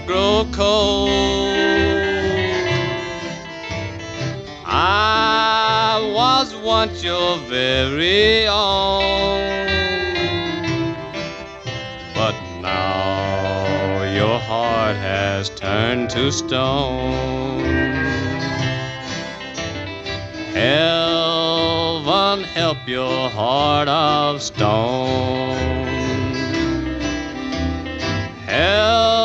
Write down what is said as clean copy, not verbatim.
grow cold. I was once your very own, but now your heart has turned to stone. Heaven help your heart of stone. Heaven